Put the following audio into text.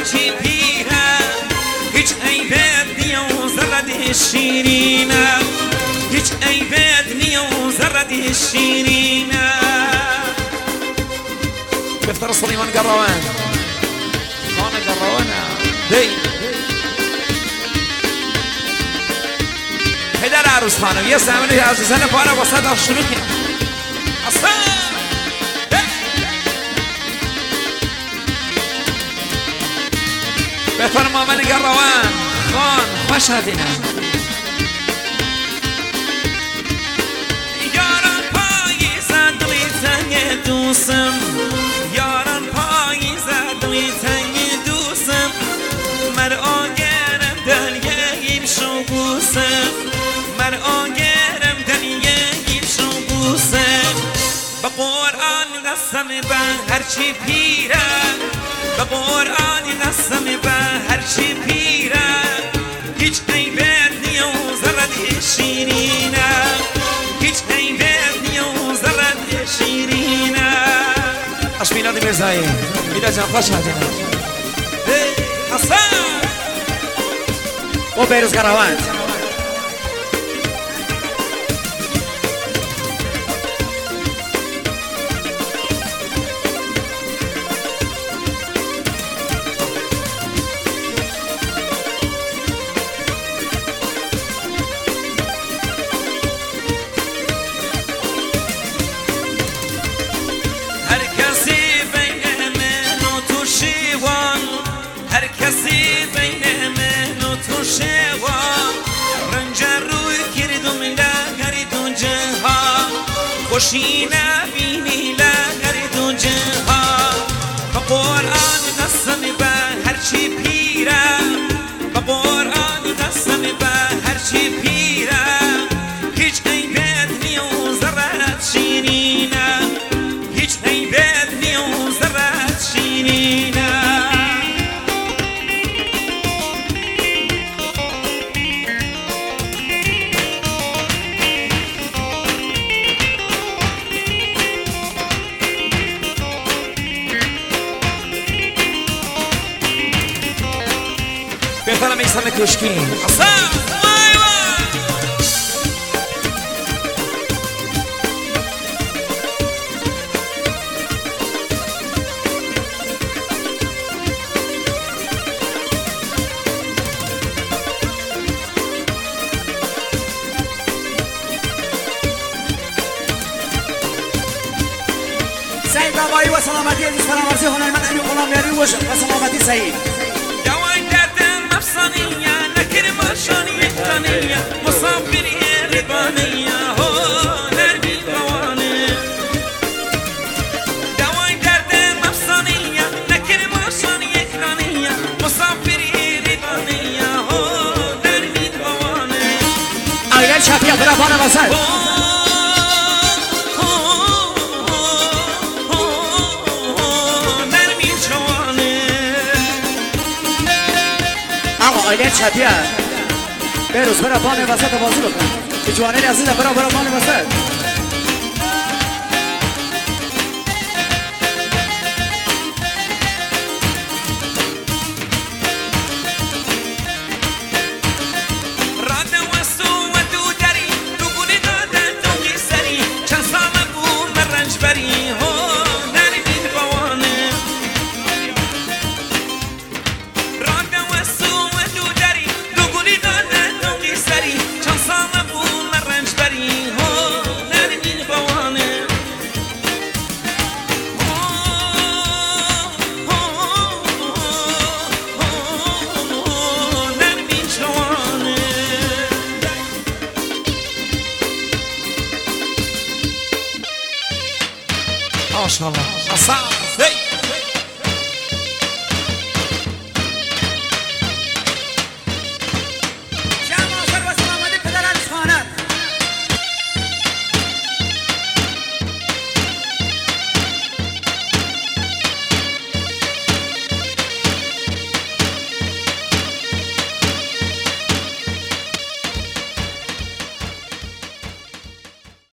هرچی پیره هیچ عیبت نیو زرد شیرینه هیچ عیبت نیو زرد شیرینه بفتر سلیمان قروان خان قروانه دی پدر عروس خانم یه زمینی عزیزان پاره با صدا شروع کنیم اصلا بفرم آمن قروان خان خوش هدینه یاران پاییزه دوی تنگ دوستم یاران پاییزه دوی تنگ دوستم مرا گرم دنیه شو بوسم مرا گرم دنیه شو بوسم با قرآن قسم به هرچی پیره با قرآن قسم به هرچی پیره هیچ عیبت نیو زرد شیرینه هیچ عیبت نیو زرد شیرینه اش میلاد مرزایی میلاد جان خوش هدینه اصلا و بیروز قروان هر کسی بین من و تو شوان رنج روی کردم لگری دو جهان خوشی نبینی لگری دو جهان با قرآن قسم به هرچی پیره با قرآن قسم به هرچی پیره هیچ عیبت نیو زرد شیرینه هیچ عیبت نیو زرد شیرینه بهترم ایسان کشکی اصلا سعید آقایی و سلامتی عزیز فرامرزی هنرمند امین غلامیاری و سلامتی سعید ثانية نكرم شانية ثانية مصابري ربانية هو نرمي القواني دواي درد مفصانية نكرم شانية ثانية مصابري ربانية هو نرمي القواني أغير شافية برافانا وصل آیلین شبیه بیروز برا پانه وسط بازی بکن که جوانه عزیزه برا پانه وسط راده وستو و دو داری دو گولی داده دو گیسری چند ساله بود من رنج بری نرمید بوانه راده وستو چند ساله بود من رنج بری نرمید بوانه نرمید جوانه ماشاءالله